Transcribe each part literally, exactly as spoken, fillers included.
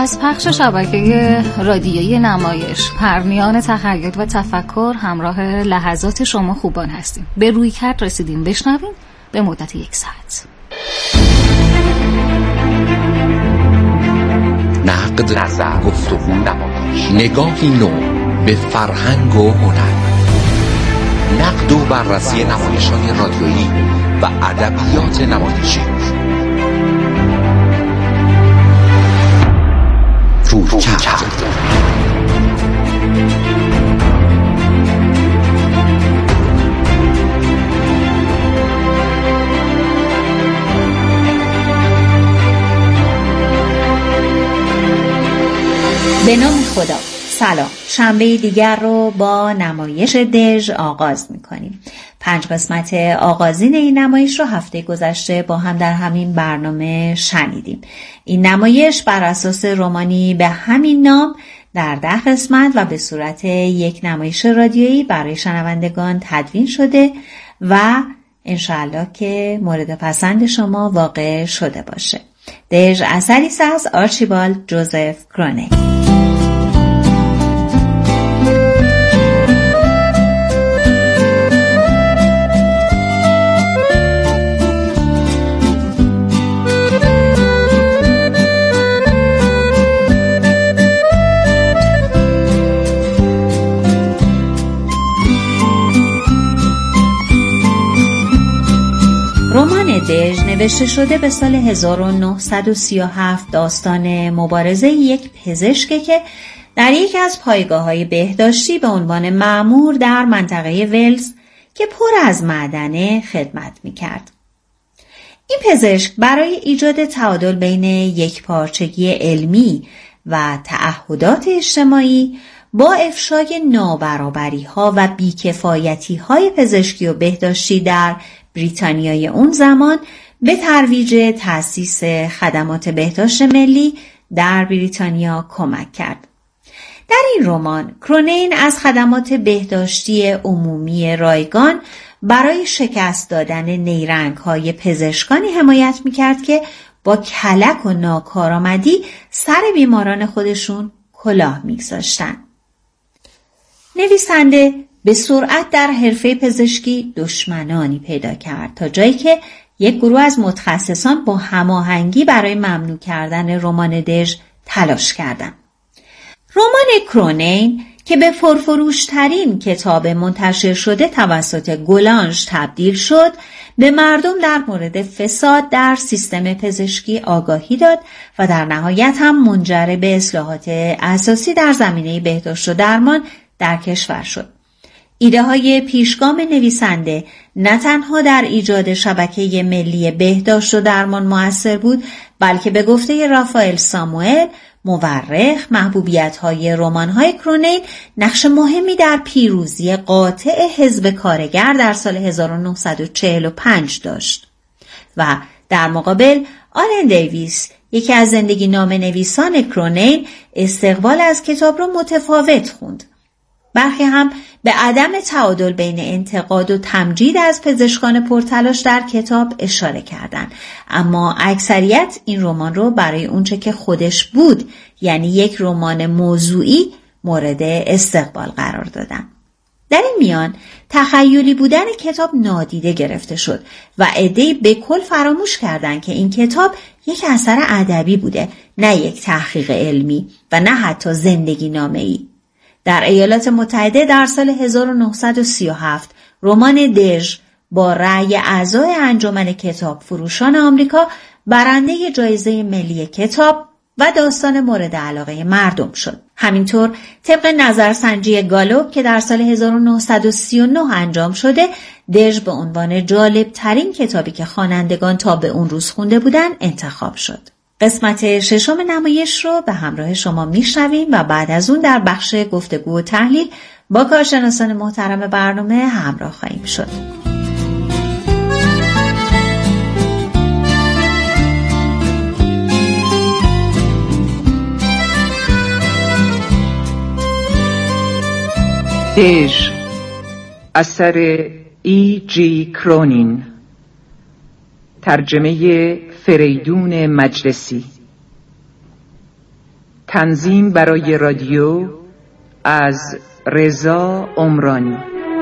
از پخش شبکه رادیویی نمایش پرنیان تخیل و تفکر همراه لحظات شما خوبان هستیم. به رویکرد رسیدیم، بشنویم به مدت یک ساعت. نقد، نظر، گفتگو، نمایش، نگاهی نو به فرهنگ و هنر، نقد و بررسی نمایش‌های رادیویی و ادبیات نمایشی. رویکرد. به نام خدا. سلام. شنبه دیگر رو با نمایش دژ آغاز می‌کنیم. پنج قسمت آغازین این نمایش رو هفته گذشته با هم در همین برنامه شنیدیم. این نمایش بر اساس رمانی به همین نام در ده قسمت و به صورت یک نمایش رادیویی برای شنوندگان تدوین شده و انشاءالله که مورد پسند شما واقع شده باشه. دژ اثری است از آرچیبالد جوزف کرونین. رمان دژ نوشته شده به سال هزار و نهصد و سی و هفت. داستان مبارزه یک پزشکه که در یکی از پایگاه‌های بهداشتی به عنوان مأمور در منطقه ولز که پر از معدنه خدمت می‌کرد. این پزشک برای ایجاد تعادل بین یکپارچگی علمی و تعهدات اجتماعی با افشای نابرابری‌ها و بی‌کفایتی‌های پزشکی و بهداشتی در بریتانیای اون زمان به ترویج تأسیس خدمات بهداشت ملی در بریتانیا کمک کرد. در این رمان کرونین از خدمات بهداشتی عمومی رایگان برای شکست دادن نیرنگ‌های پزشکانی حمایت می‌کرد که با کلک و ناکارآمدی سر بیماران خودشون کلاه می‌گذاشتن. نویسنده به سرعت در حرفه پزشکی دشمنانی پیدا کرد تا جایی که یک گروه از متخصصان با هماهنگی برای ممنوع کردن رمان دژ تلاش کردند. رمان کرونین که به پرفروش‌ترین کتاب منتشر شده توسط گولانژ تبدیل شد، به مردم در مورد فساد در سیستم پزشکی آگاهی داد و در نهایت هم منجر به اصلاحات اساسی در زمینه بهداشت و درمان در کشور شد. ایده های پیشگام نویسنده نه تنها در ایجاد شبکه ملی بهداشت و درمان مؤثر بود، بلکه به گفته رافائل ساموئل مورخ، محبوبیت های رمان های کرونین نقش مهمی در پیروزی قاطع حزب کارگر در سال هزار و نهصد و چهل و پنج داشت و در مقابل آلن دیویس، یکی از زندگی نامه نویسان کرونین، استقبال از کتاب را متفاوت خوند. برخی هم به عدم تعادل بین انتقاد و تمجید از پزشکان پرتلاش در کتاب اشاره کردند، اما اکثریت این رمان رو برای اونچه که خودش بود، یعنی یک رمان موضوعی، مورد استقبال قرار دادن. در این میان تخیلی بودن کتاب نادیده گرفته شد و عده‌ای به کل فراموش کردند که این کتاب یک اثر ادبی بوده، نه یک تحقیق علمی و نه حتی زندگی نامه‌ای. در ایالات متحده در سال هزار و نهصد و سی و هفت رمان دژ با رأی اعضای انجمن کتاب فروشان آمریکا برنده جایزه ملی کتاب و داستان مورد علاقه مردم شد. همینطور طبق نظرسنجی گالوپ که در سال هزار و نهصد و سی و نه انجام شده، دژ به عنوان جالب ترین کتابی که خوانندگان تا به اون روز خونده بودن انتخاب شد. قسمت ششم نمایش رو به همراه شما میشنویم و بعد از اون در بخش گفتگو و تحلیل با کارشناسان محترم برنامه همراه خواهیم شد. دژ، اثر ای جی کرونین، ترجمه فریدون مجلسی. تنظیم برای رادیو از رضا عمرانی.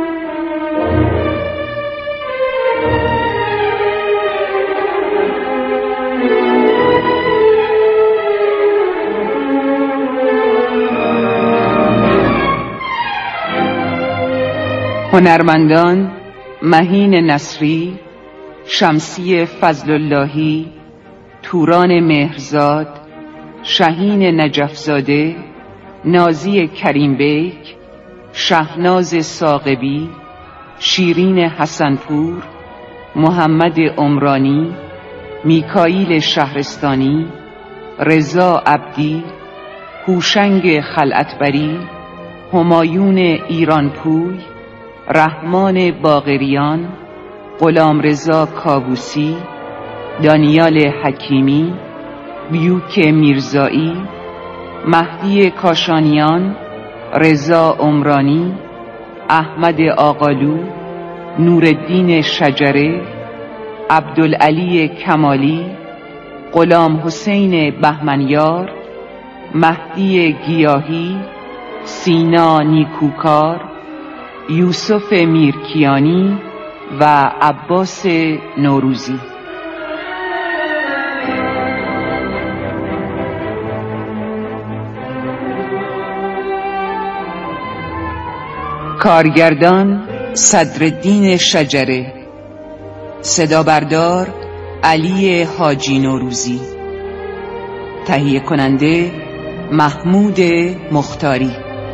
هنرمندان: مهین نصری، شمسی فضلاللهی، توران مهرزاد، شهین نجفزاده، نازی کریم بیک، شهناز ساقبی، شیرین حسنپور، محمد عمرانی، میکائیل شهرستانی، رضا عبدی، هوشنگ خلعتبری، همایون ایرانپوی، رحمان باقریان، غلامرضا کاووسی، دانیال حکیمی، بیوک میرزایی، مهدی کاشانیان، رضا عمرانی، احمد آقالو، نورالدین شجره، عبدالعلی کمالی، غلام حسین بهمنیار، مهدی گیاهی، سینا نیکوکار، یوسف میرکیانی و عباس نوروزی. کارگردان: صدرالدین شجره، صدا بردار: علی حاجی نوروزی، تهیه کننده: محمود مختاری.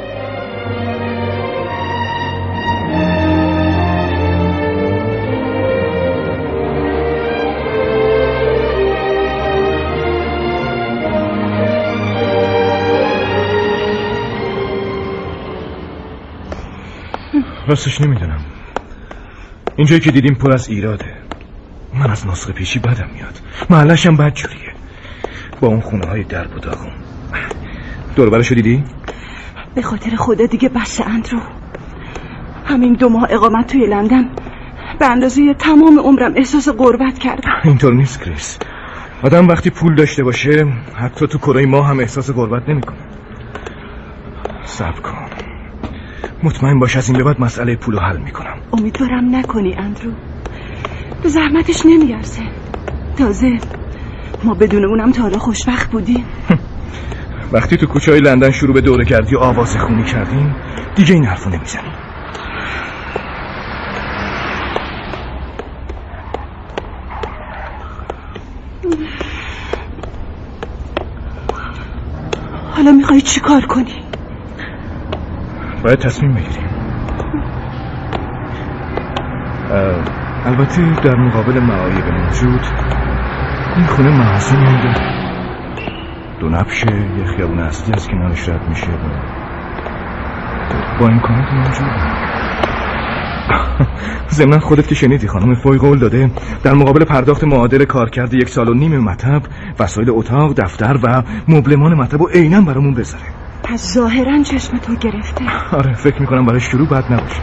راستش نمیدونم. اینجایی که دیدیم پر از ایراده. من از نسخه پیشی بدم میاد. محلش هم بد جوریه، با اون خونه های درب و داغون. دور برشو دیدی؟ به خاطر خدا دیگه بس اندرو. همین دو ماه اقامت توی لندن به اندازه تمام عمرم احساس غربت کردم. اینطور نیست کریس. آدم وقتی پول داشته باشه حتی تو کره ما هم احساس غربت نمیکنه. صبر کن، مطمئن باش از این به بعد مسئله پولو حل میکنم. امیدوارم نکنی اندرو. به زحمتش نمیارزه. تازه ما بدون اونم تا حالا خوشبخت بودیم. وقتی تو کوچه های لندن شروع به دوره کردی و آواز خونی کردیم دیگه این حرفو نمیزنیم. حالا میخوایی چی کار کنی؟ باید تصمیم بگیریم. البته در مقابل معایب موجود این خونه محسن مونده. دو نبشه یه خیابون اصلی از کنارش رد میشه با, با امکانات موجود. ضمن خودت که شنیدی خانم فوی قول داده در مقابل پرداخت معادل کارکرد یک سال و نیم مطب وسایل اتاق، دفتر و مبلمان مطب و عیناً برامون بذاره. پس ظاهراً چشم تو گرفته. آره فکر میکنم برای شروع بد نباشه.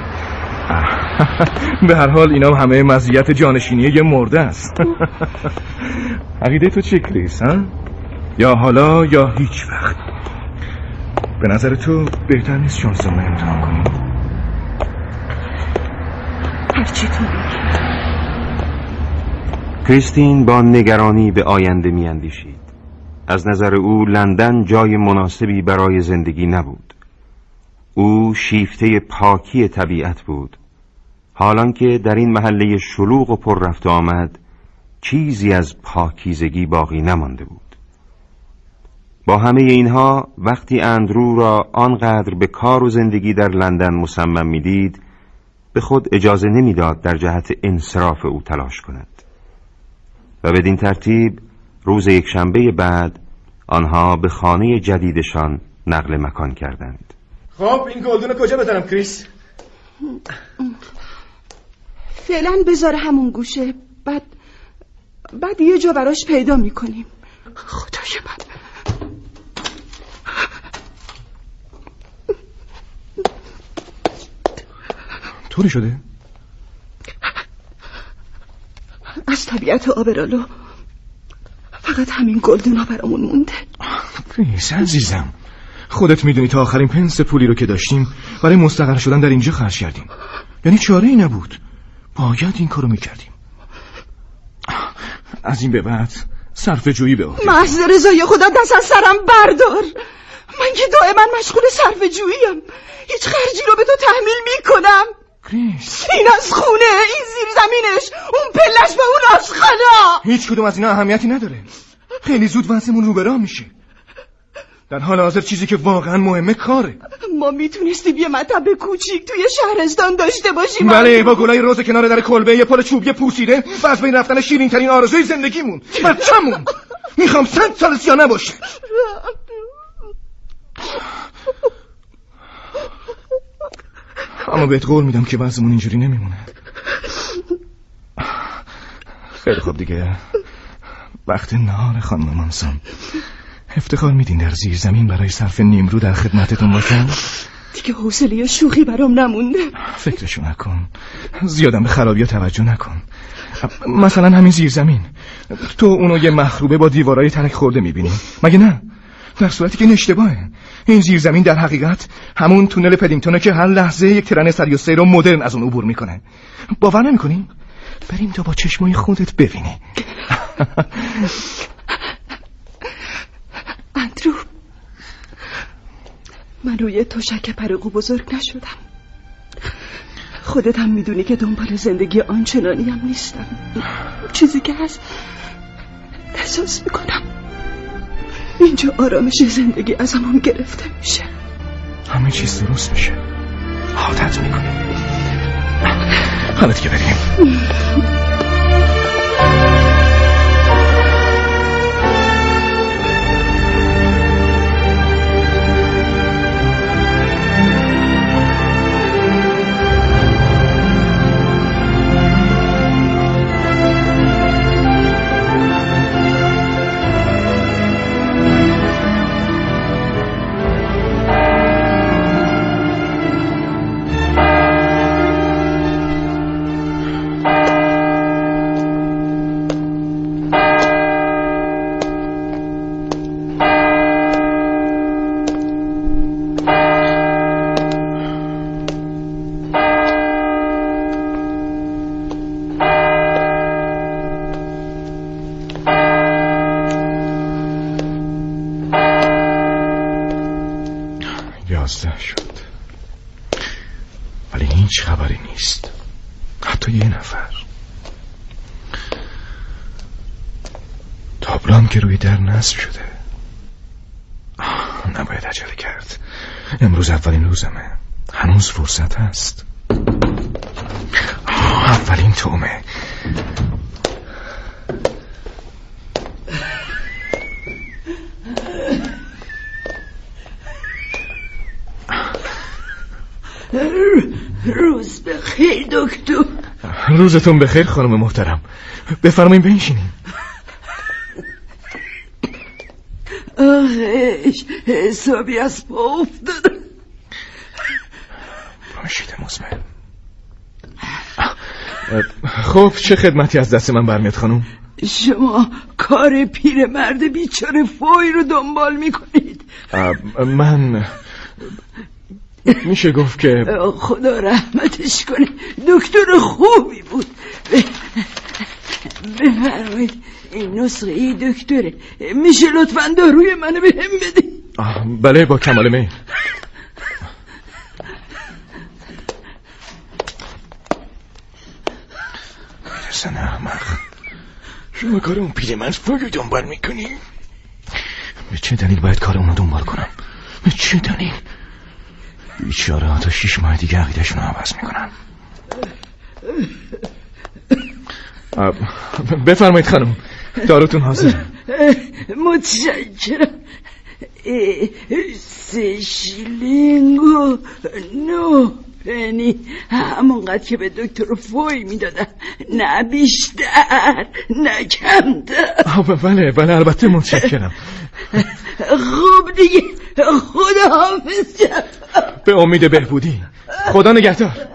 به هر حال اینا همه مزیت جانشینی یه مرده است. عقیده تو چیه کریس ها؟ یا حالا یا هیچ وقت. به نظر تو بهتر نیست شانسمون رو امتحان کنیم؟ هرچی تو بگی. کریستین با نگرانی به آینده می اندیشید. از نظر او لندن جای مناسبی برای زندگی نبود. او شیفته پاکی طبیعت بود، حالان که در این محله شلوغ و پر رفت آمد چیزی از پاکیزگی باقی نمانده بود. با همه اینها وقتی اندرو را آنقدر به کار و زندگی در لندن مصمم می‌دید، به خود اجازه نمی‌داد در جهت انصراف او تلاش کند و بدین ترتیب روز یک شنبه بعد آنها به خانه جدیدشان نقل مکان کردند. خب این گلدون کجا بزنم کریس؟ فعلا بذار همون گوشه، بعد بعد یه جا براش پیدا میکنیم. خدای من. طوری شده؟ از طبیعت آبرالو فقط همین گلدونا برامون مونده. کریس عزیزم، خودت میدونی تا آخرین پنس پولی رو که داشتیم برای مستقر شدن در اینجا خرج کردیم. یعنی چاره ای نبود، باید این کارو میکردیم. از این به بعد صرفه جویی به عهده. محض رضای خدا دست از سرم بردار. من که دائما مشغول صرفه جوییم، هیچ خرجی رو به تو تحمیل میکنم. کریس، این از خونه، این زیر زمینش، اون پلش و اون آشخانا، هیچ کدوم از اینا اهمیتی نداره. خیلی زود وضعمون رو به راه میشه. در حال حاضر چیزی که واقعا مهمه کاره. ما میتونستیم یه مطب کوچیک توی شهرستان داشته باشیم. بله، با گلای روز کنار در کلبه، یه پل چوبی پوسیده و از بین رفتن شیرین ترین آرزوی زندگیمون. بچه‌مون میخوام صد سال سیا نباشه. اما بهت قول میدم که وضعمون اینجوری نمیمونه. خیلی خوب دیگه، وقت نهار خانم مانسون. افتخار میدین در زیر زمین برای صرف نیمرو در خدمتتون باشم؟ دیگه حوصله یا شوخی برام نمونده. فکرشو نکن، زیادم به خرابی‌ها توجه نکن. مثلا همین زیر زمین، تو اونو یه مخروبه با دیوارای ترک خورده میبینی، مگه نه؟ در صورتی که این اشتباهه. این زیر زمین در حقیقت همون تونل پدینگتونه که هر لحظه یک ترن سری و سیر و مدرن از اون عبور میکنه. باور نمیکنی؟ بریم تا با چشمای خودت ببینی. اندرو، من روی تشک پرقو بزرگ نشدم. خودت هم میدونی که دنبال زندگی آنچنانی هم نیستم. چیزی که هست احساس میکنم اینجا آرامش زندگی از همون گرفته میشه. همه چیز درست میشه، عادت میکنیم. حالا دیگه بریم. یازده شد، ولی هیچ خبری نیست، حتی یه نفر. تابلوام که روی در نصب شده. آه، نباید عجله کرد، امروز اولین روزمه، هنوز فرصت هست. آه، اولین تومه. روز بخیر دکتر. روزتون بخیر خانم محترم، بفرمایید بنشینید. آخیش حسابی از پا افتادم. باشید مزمن. خب چه خدمتی از دست من برمیاد خانم؟ شما کار پیرمرد بیچاره فوی رو دنبال میکنید. من میشه گفت که خدا رحمتش کنه، دکتر خوبی بود. بفرمایید این نسخه ای دکتره، میشه لطفاً داروی منو به هم بدی؟ بله با کمال میل. میرسن احمق، شما کار اون پیرمرد فوی رو دنبال میکنی؟ به چه دلیل باید کار اونو دنبال کنم؟ به چه دلیل؟ بیچاره ها تا شیش ماه دیگه عقیدشون رو عوض میکنن. بفرمایید خانم، داروتون حاضر. متشکرم. سه شیلینگ و نه پنی، همونقدر که به دکتر فوی میدادن، نه بیشتر نه کمتر. بله بله البته متشکرم. خوب دیگه، خدا حافظ. به امید بهبودی، خدا نگهدار.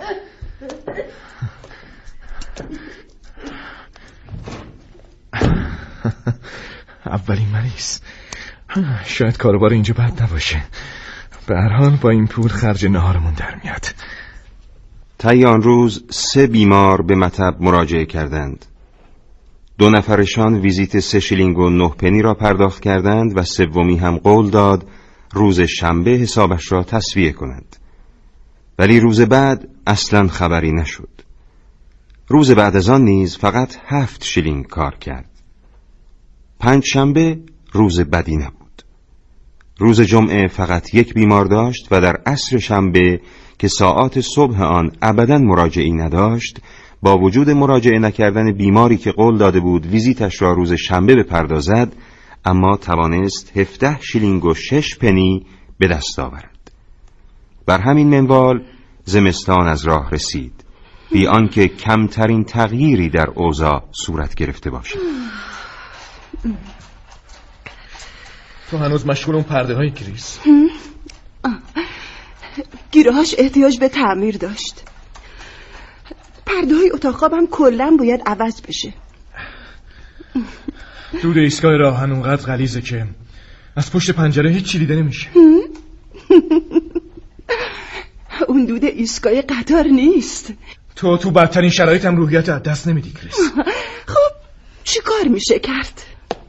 اولین مریض، شاید کاروبار اینجا بد نباشه. به هر حال با این پول خرج نهارمون در میاد. طی آن روز سه بیمار به مطب مراجعه کردند. دو نفرشان ویزیت سه شیلینگ و نه پنی را پرداخت کردند و سومی هم قول داد روز شنبه حسابش را تسویه کنند. ولی روز بعد اصلاً خبری نشد. روز بعد از آن نیز فقط هفت شیلینگ کار کرد. پنج شنبه روز بدی نبود. روز جمعه فقط یک بیمار داشت و در عصر شنبه که ساعات صبح آن ابداً مراجعی نداشت، با وجود مراجعه نکردن بیماری که قول داده بود ویزیتش را روز شنبه بپردازد، اما توانست هفده شیلینگ و شش پنی به دست آورد. بر همین منوال زمستان از راه رسید، بی آنکه کمترین تغییری در اوضاع صورت گرفته باشد. تو هنوز مشغول اون پرده های کریس؟ گیرهاش احتیاج به تعمیر داشت. پرده های اتاق خوابم کلن باید عوض بشه. دود ایستگاه راهن اونقدر غلیظه که از پشت پنجره هیچ چی دیده نمیشه. اون دود ایستگاه قطار نیست. تو تو بدترین شرایط هم روحیت از دست نمیدی کریس. خب چی کار میشه کرد؟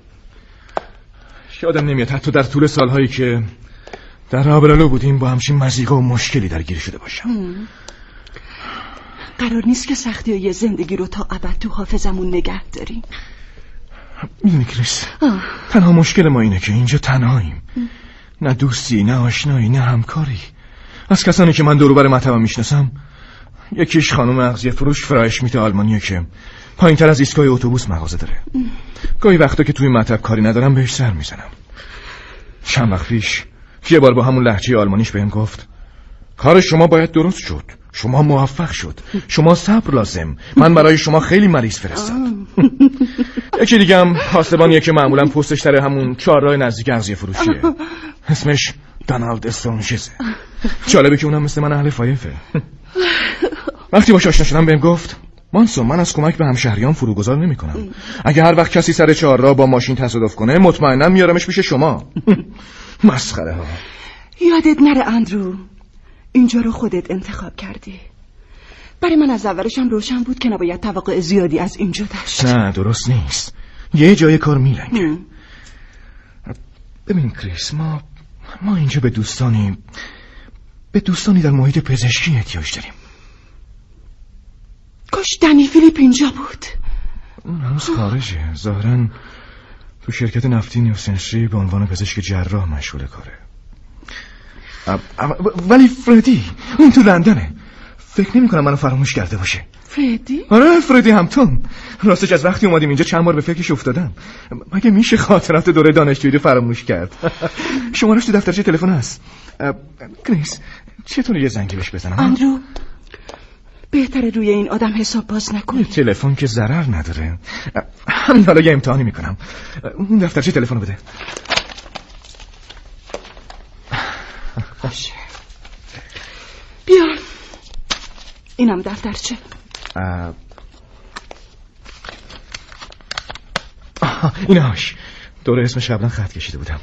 یادم نمیاد حتی در طول سالهایی که در آبرالو بودیم با همچین مزیقه و مشکلی درگیر شده باشم. هم. قرار نیست که سختی های زندگی رو تا ابد تو حافظمون نگه داریم. میدونی کریس، تنها مشکل ما اینه که اینجا تنهاییم. نه دوستی، نه آشنایی، نه همکاری. از کسانی که من دور و بر مطبم میشناسم، یکیش خانم اغذیه فروش فرایش میت آلمانیه که پایین تر از ایستگاه اتوبوس مغازه داره. گاهی وقتا که توی مطب کاری ندارم بهش سر میزنم. چند وقت پیش یه بار با همون لهجه آلمانیش بهم گفت کار شما باید درست شد، شما موفق شد، شما صبر لازم، من برای شما خیلی مریض فرستاد. یکی دیگه هم پاسبانیه که معمولا پستش در همون چهارراه نزدیک اغذیه فروشیه. اسمش دانالد استرونشزه. جالبه که اونم مثل من اهل فایفه. وقتی باش آشنا شدم بهم گفت مانسون، من از کمک به همشهریان فروگذار نمی کنم. اگه هر وقت کسی سر چهارراه با ماشین تصادف کنه مطمئنا میارمش پیش شما. مسخره ها. یادت نره اندرو، اینجا رو خودت انتخاب کردی. برای من از اولش هم روشن بود که نباید توقع زیادی از اینجا داشت. نه درست نیست، یه جای کار میلنگه. ببین کریس، ما ما اینجا به دوستانی به دوستانی در محیط پزشکی احتیاج داریم. کاش دنی فیلیپ اینجا بود. اون هنوز خارجه، ظاهراً تو شرکت نفتی نیوسنشری به عنوان پزشک جراح مشغول کاره. ولی فردی اون تو لندنه، فکر نمی کنم منو فراموش کرده باشه. فردی؟ آره فردی همتون. راستش از وقتی اومدیم اینجا چند بار به فکرش افتادم. مگه میشه خاطرات دوره دانشجویی رو فراموش کرد؟ شمارش تو دفترچه تلفن هست. کریس چطور یه زنگی بهش بزنم؟ اندرو بهتره روی این آدم حساب باز نکنی. تلفن که ضرر نداره. همین حالا یه امتحانی میکنم. اون دفترچه تلفن رو بده. باشه بیا اینم دفترچه. ایناش دوره اسمش قبلا خط کشیده بودم.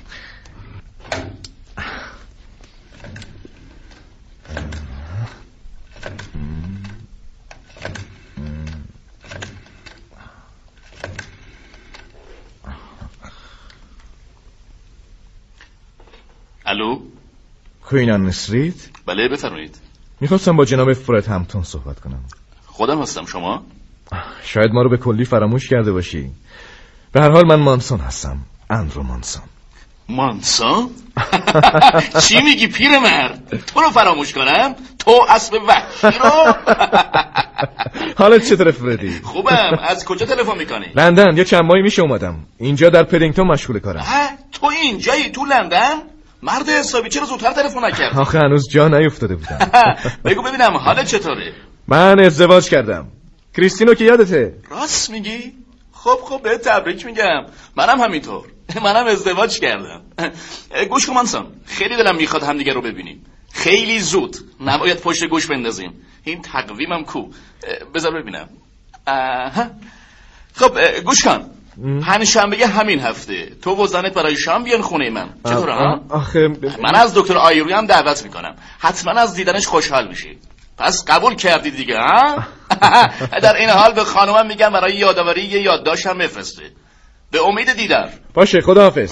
الو کوین استریت؟ بله بفرمایید. میخواستم با جناب فرد همتون صحبت کنم. خودم هستم. شما؟ شاید ما رو به کلی فراموش کرده باشی. به هر حال من مانسون هستم، اندرو مانسون. مانسون؟ چی میگی پیرمرد؟ تو رو فراموش کنم؟ تو اسب وحشی رو؟ حالت چطوره فردی؟ خوبم. از کجا تلفن میکنی؟ لندن. یه چند ماهی میشه اومدم اینجا، در پدینگتون مشغول کارم. تو اینجایی تو لندن؟ مرد حسابی چرا زودتر تلفن نکردی؟ آخه هنوز جا نیفتاده بودم. بگو ببینم حالت چطوره؟ من ازدواج کردم. کریستینو که یادته؟ راست میگی؟ خب خب به تبریک میگم. منم همینطور. منم ازدواج کردم. گوش کن مانسون، خیلی دلم میخواد همدیگه رو ببینیم. خیلی زود، نباید پشت گوش بندازیم. این تقویمم کو. بذار ببینم. آها. خب گوش کن، پنجشنبه همین هفته تو و زنت برای شام بیان خونه من. چطور ها؟ آخه من از دکتر آیوری هم دعوت میکنم، حتما از دیدنش خوشحال میشی. پس قبول کردی دیگه ها؟ در این حال به خانومم میگم برای یادآوری یه یادداشت هم بفرسته. به امید دیدار. باشه خداحافظ.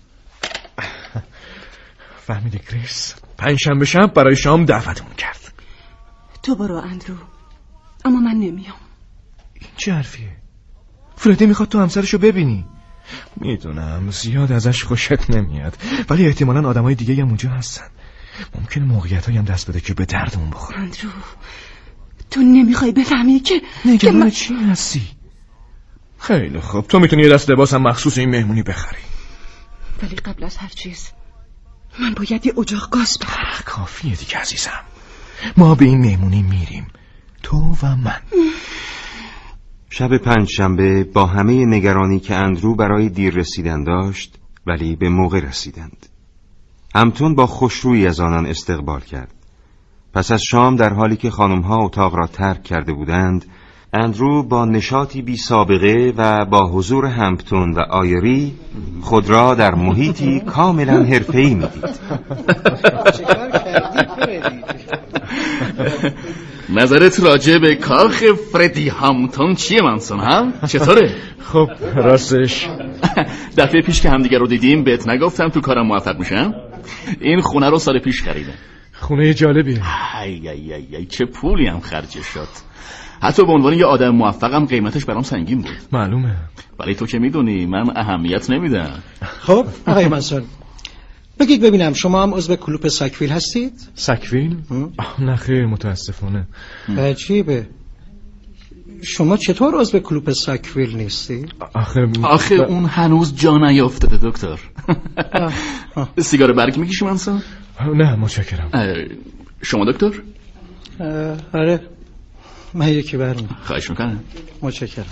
فهمیدی کریس؟ پنجشنبه شب برای شام دعوتمون کرد. تو برو اندرو، اما من نمیام. این چه حرفیه؟ فردی میخواد تو همسرشو ببینی. میدونم زیاد ازش خوشت نمیاد، ولی احتمالاً آدمای دیگه هم اونجا هستن. ممکنه موقعیتایی هم دست بده که به دردمون بخوره. اندرو تو نمیخوای بفهمی که نگران من... چی هستی؟ خیلی خوب، تو میتونی یه دست لباس هم مخصوص این مهمونی بخری. ولی قبل از هر چیز من باید یه اجاق گاز بخرم. کافیه دیگه عزیزم، ما به این مهمونی میریم، تو و من. شب پنجشنبه با همه نگرانی که اندرو برای دیر رسیدن داشت، ولی به موقع رسیدند. همتون با خوشرویی از آنان استقبال کرد. پس از شام در حالی که خانمها اتاق را ترک کرده بودند، اندرو با نشاطی بی سابقه و با حضور همپتون و آیری خود را در محیطی کاملا حرفه‌ای می‌دید. نظرت راجع به کاخ فردی همپتون چیه منسون هم؟ چطوره؟ خب راستش دفعه پیش که همدیگه رو دیدیم بهت نگفتم تو کارم موفق میشم؟ این خونه رو سال پیش خریدم. خونه جالبیه. ای ای ای ای چه پولی هم خرجش شد. حتی به عنوان یه آدم موفقم قیمتش برام سنگین بود. معلومه. ولی تو که میدونی من اهمیت نمیدم. خب آقای منصور بگید ببینم، شما هم عضو کلوپ ساکویل هستید؟ ساکویل؟ نه خیر متاسفانه. عجیبه. شما چطور عضو کلوپ ساکویل نیستی؟ آخه آخه اون هنوز جا نیافتاده دکتر. سیگار برگ میکشی منصور؟ نه متشکرم. شما دکتر؟ آره من یکی برم. خواهش میکنم. متشکرم.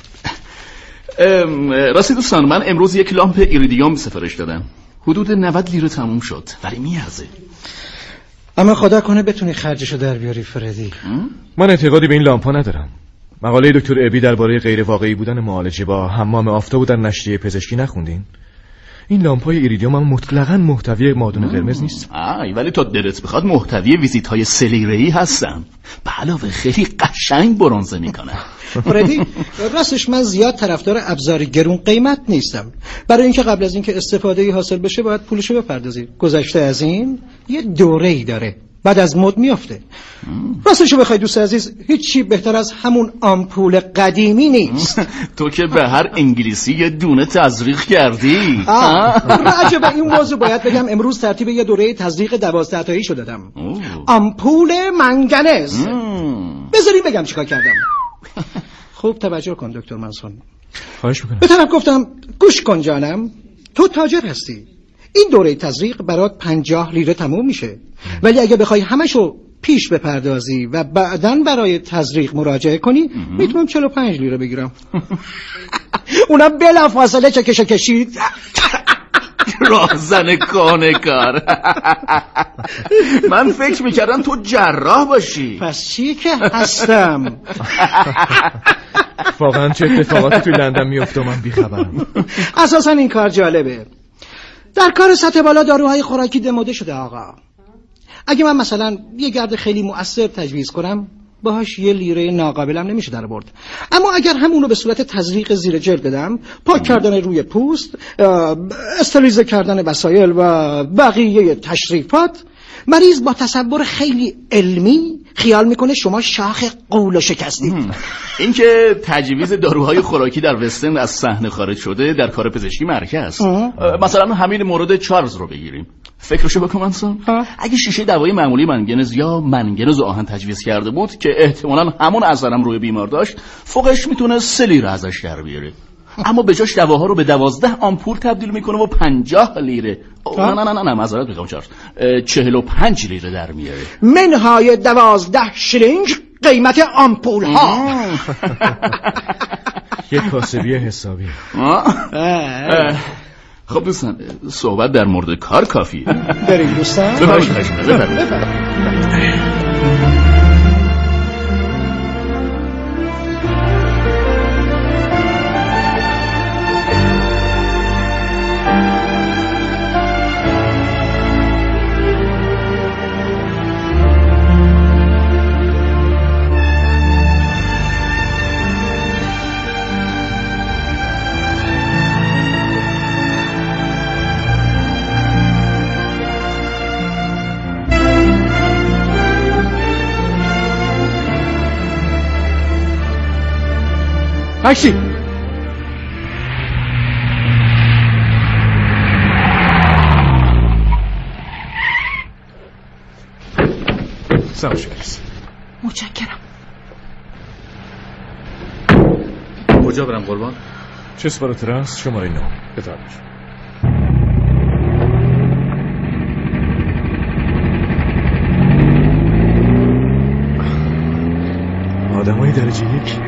راستی دوستان من امروز یک لامپ ایریدیوم سفارش دادم. حدود نود لیره تموم شد ولی میارزه. اما خدا کنه بتونی خرجشو در بیاری فردی. من اعتقادی به این لامپا ندارم. مقاله دکتر ابی درباره غیر واقعی بودن معالجه با حمام آفتاب در نشریه پزشکی نخوندین؟ این لامپای ایریدیوم هم مطلقاً محتوی مادون قرمز نیست. آی ولی تا دلت بخواد محتوی ویزیت‌های سلیره‌ای هستن. به علاوه خیلی قشنگ برنزه میکنه. فردی راستش من زیاد طرفدار ابزار گرون قیمت نیستم، برای اینکه قبل از اینکه استفاده حاصل بشه باید پولشو بپردازی. گذشته از این یه دوره‌ای داره، بعد از مد میافته. راستشو بخوای دوست عزیز هیچی بهتر از همون آمپول قدیمی نیست. تو که به هر انگلیسی یه دونه تزریق کردی. راجع به این موضوع باید بگم امروز ترتیب یه دوره تزریق دوازده تایی شو دادم. آمپول منگنز. بذاریم بگم چیکار کردم. خوب توجه کن دکتر منصور. خواهش میکنم. به طرف گفتم گوش کن جانم، تو تاجر هستی، این دوره تزریق برات پنجاه لیره تموم میشه، ولی اگه بخوای همشو پیش بپردازی و بعدن برای تزریق مراجعه کنی میتونم چهل و پنج لیره بگیرم. اونم بلافاصله چکش کشید. راهزن کانه کار. من فکر میکردم تو جراح باشی. پس چی که هستم. واقعا چه اتفاقاتی توی لندن میفته من بیخبرم. اساسا این کار جالبه. در کار سطح بالا داروهای خوراکی دموده شده آقا. اگه من مثلا یه گرد خیلی مؤثر تجویز کنم باهاش یه لیره ناقابلم نمیشه در برد، اما اگر همونو به صورت تزریق زیر جلد بدم، پاک کردن روی پوست، استریلیزه کردن وسایل و بقیه تشریفات، مریض با تصور خیلی علمی خیال میکنه شما شاخ قولو شکستید. این که تجویز داروهای خوراکی در وستن از صحنه خارج شده در کار پزشکی مرکز. مثلا همین مورد چارلز رو بگیریم. فکرشو بکن منصور، اگه شیشه دوای معمولی منگنز یا منگنز آهن تجویز کرده بود که احتمالاً همون اثرم روی بیمار داشت، فوقش میتونه سه لیره ازش در بیاره. اما به جاش دواها رو به دوازده آمپول تبدیل میکنه و پنجاه لیره نه نه نه نه نه معذرت میخوام چارلز چهل و پنج لیره در میاره. منهای دوازده شلینگ قیمت آمپول ها. یه کاسبی حسابی. خب دوستان صحبت در مورد کار کافیه. بریم دوستان. بفرمایید بفرمایید. تاکسی. سلام شکرس. متشکرم. کجا برم قربان؟ چه سپارت راست شماره نو. بفرمایید. آدمای درجه یک.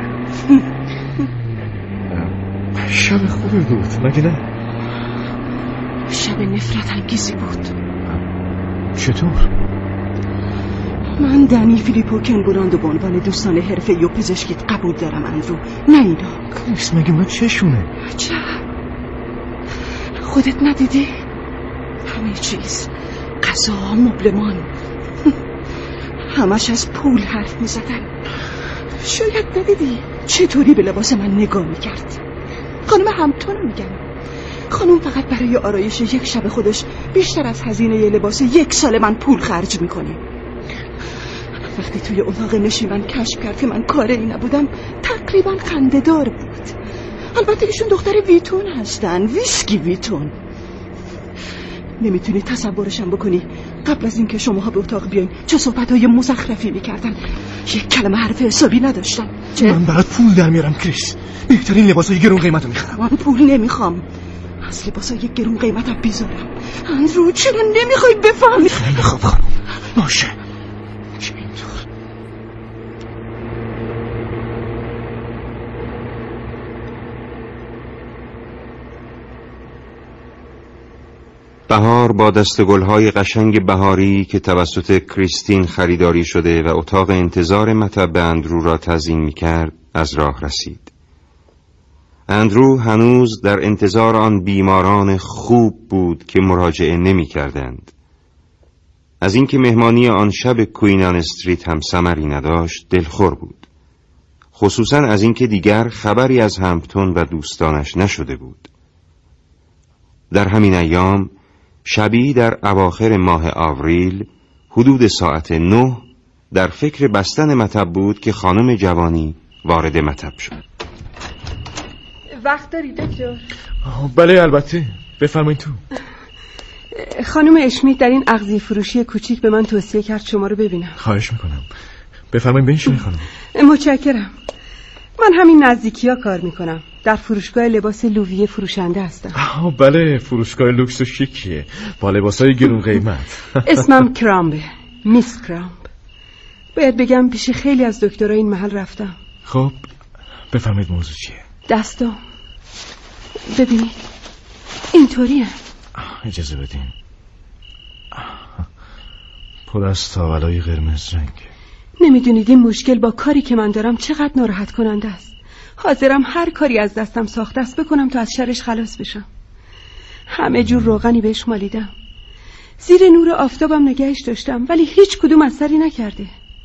شب خوبی بود مگه نه؟ شب نفرت انگیزی بود. چطور؟ من دنی فیلیپو کنبولاندو به عنوان دوستان حرفه‌ای و پزشکیت قبول دارم اندرو، نه اینا. کریس مگه من چشونه؟ چه؟ خودت ندیدی؟ همه چیز، غذا، مبلمان، همش از پول حرف میزدن. شاید ندیدی چطوری به لباس من نگاه میکرد. خانم همتونو میگم، خانم فقط برای آرایش یک شب خودش بیشتر از هزینه لباس یک سال من پول خرج میکنه. وقتی توی اتاق نشیمن کشف کرد که من کاری نبودم تقریبا خنده‌دار بود. البته ایشون دختر ویتون هستن، ویسکی ویتون. نمیتونی تصورشم بکنی قبل از اینکه شماها به اتاق بیاین چه صحبت‌های مزخرفی میکردن. یک کلمه حرف حسابی نداشتن. چه؟ من برات پول در میارم کریس. بهترین لباسای گرون قیمتو میخرم. من پول نمیخوام. از لباسای گرون قیمتم بیزارم. اندرو چرا نمیخوای بفهمی؟ خیلی خوب خانم. باشه. چه اینطور؟ بهار با دستگل‌های قشنگ بهاری که توسط کریستین خریداری شده و اتاق انتظار مطب اندرو را تزیین می‌کرد از راه رسید. اندرو هنوز در انتظار آن بیماران خوب بود که مراجعه نمی‌کردند. از اینکه مهمانی آن شب کوینان استریت هم ثمری نداشت دلخور بود، خصوصا از اینکه دیگر خبری از همپتون و دوستانش نشده بود. در همین ایام شبی در اواخر ماه آوریل حدود ساعت نه در فکر بستن مطب بود که خانم جوانی وارد مطب شد. وقت داری دکتر؟ بله البته، بفرمایید تو. خانم اشمیت در این اغذیه فروشی کوچیک به من توصیه کرد شما رو ببینم. خواهش میکنم، بفرمایید بنشینید خانم. متشکرم. من همین نزدیکی‌ها کار میکنم، در فروشگاه لباس لوویه فروشنده هستم. آه بله، فروشگاه لوکس و شیکیه با لباسای گرون قیمت. اسمم کرامبه، میس کرامب. باید بگم پیش خیلی از دکترها این محل رفتم. خب بفرمایید موضوع چیه؟ دستام ببینید اینطوریه. اجازه بدین. پر از تاولای قرمز رنگه. نمیدونید این مشکل با کاری که من دارم چقدر ناراحت کننده است. حاضرم هر کاری از دستم ساخته است بکنم تا از شرش خلاص بشم. همه جور روغنی بهش مالیدم، زیر نور آفتابم نگهش داشتم، ولی هیچ کدوم اثری نکرده.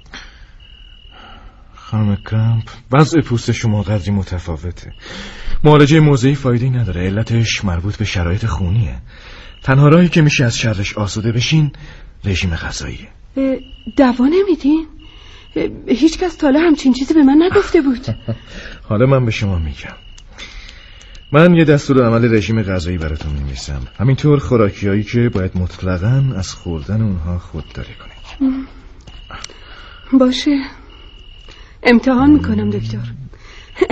خانم کرامپ، وضع پوست شما قدری متفاوته. معالجه موضعی فایده‌ای نداره، علتش مربوط به شرایط خونیه. تنها راهی که میشه از شرش آسوده بشین رژیم غذاییه. دوا نمیدین؟ هیچ کس تا حالا همچین چیزی به من نگفته بود. حالا من به شما میگم. من یه دستور عمل رژیم غذایی براتون می‌نویسم، همینطور خوراکیایی که باید مطلقاً از خوردن اونها خودداری کنید. باشه، امتحان میکنم دکتر.